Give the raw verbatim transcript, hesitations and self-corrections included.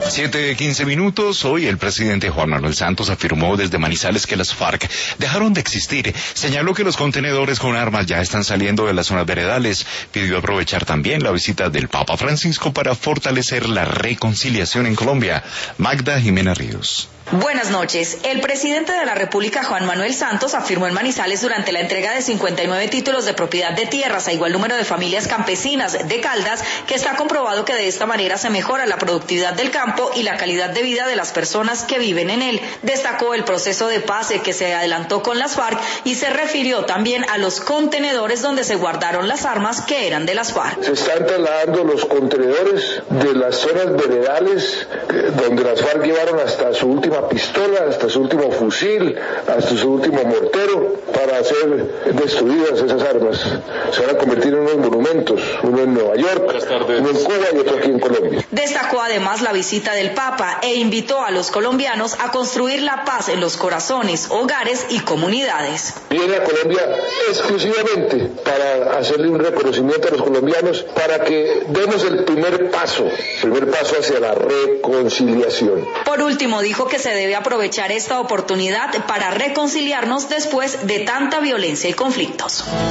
siete quince minutos. Hoy el presidente Juan Manuel Santos afirmó desde Manizales que las FARC dejaron de existir. Señaló que los contenedores con armas ya están saliendo de las zonas veredales. Pidió aprovechar también la visita del Papa Francisco para fortalecer la reconciliación en Colombia. Magda Jimena Ríos. Buenas noches. El presidente de la República, Juan Manuel Santos, afirmó en Manizales durante la entrega de cincuenta y nueve títulos de propiedad de tierras a igual número de familias campesinas de Caldas que está comprobado que de esta manera se mejora la productividad del campo y la calidad de vida de las personas que viven en él. Destacó el proceso de paz que se adelantó con las FARC y se refirió también a los contenedores donde se guardaron las armas que eran de las FARC. Se están trasladando los contenedores de las zonas veredales donde las FARC llevaron hasta su última pistola, hasta su último fusil, hasta su último mortero, para ser destruidas esas armas. Se van a convertir en unos monumentos, uno en Nueva York, uno en Cuba y otro aquí en Colombia. Destacó además la visita del Papa e invitó a los colombianos a construir la paz en los corazones, hogares y comunidades. Viene a Colombia exclusivamente para hacerle un reconocimiento a los colombianos para que demos el primer paso, primer paso hacia la reconciliación. Por último, dijo que se debe aprovechar esta oportunidad para reconciliarnos después de tanta violencia y conflictos.